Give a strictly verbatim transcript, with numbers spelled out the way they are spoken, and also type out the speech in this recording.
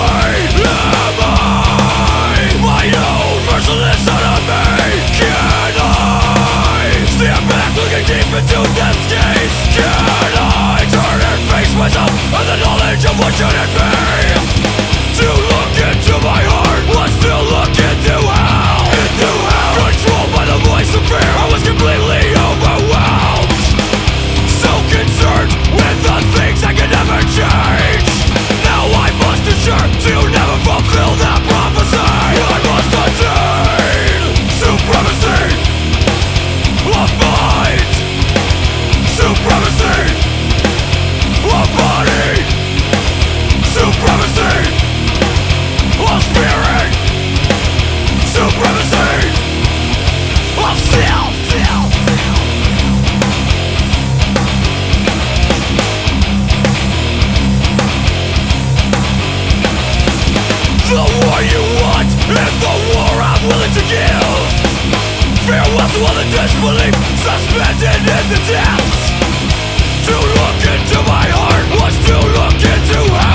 Am I my own merciless enemy? Can I stand back looking deep into death's gaze? Can I turn and face myself and the knowledge of what should it be? To look into my heart was to look into hell. Into hell. Controlled by the voice of fear, I was completely overwhelmed. So concerned with the things I could never change. Now I must ensure to never fulfill that prophecy. I must attain supremacy of mind, supremacy of body, supremacy of spirit, supremacy of self. The war you want is the war I'm willing to give. Farewell to all the disbelief suspended in the depths. To look into my heart was to look into hell.